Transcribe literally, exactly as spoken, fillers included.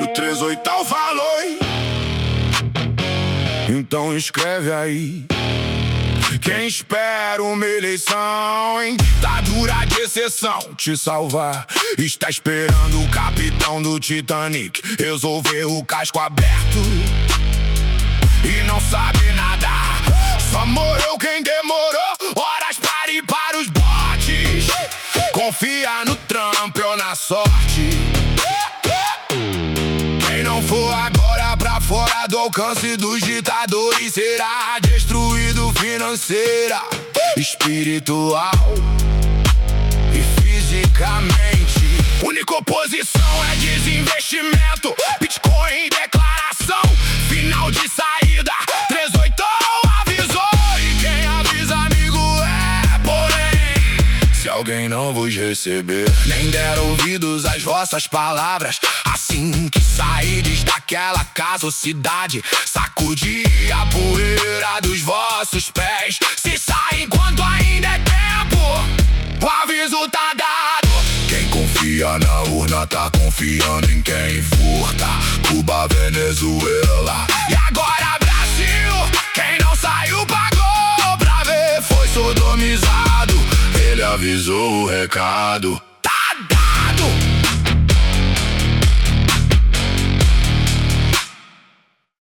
três oito falou, hein? Então escreve aí. Quem espera uma eleição em ditadura de exceção te salvar, está esperando o capitão do Titanic resolver o casco aberto e não sabe nadar. Só morreu quem demorou horas para ir para os botes. Confia no Trump ou na sorte. Quem não for agora pra fora do alcance dos ditadores será destruído financeira, espiritual e fisicamente. Única oposição é desinvestimento, Bitcoin, declaração, final de saída. três oito avisou e quem avisa amigo é porém. Se alguém não vos receber, nem der ouvidos às vossas palavras, assim que saídes daquela casa ou cidade, sacudir a poeira dos vossos pés. Se sai enquanto ainda é tempo, o aviso tá dado. Quem confia na urna tá confiando em quem furta. Cuba, Venezuela e agora Brasil. Quem não saiu pagou pra ver, foi sodomizado. Ele avisou o recado.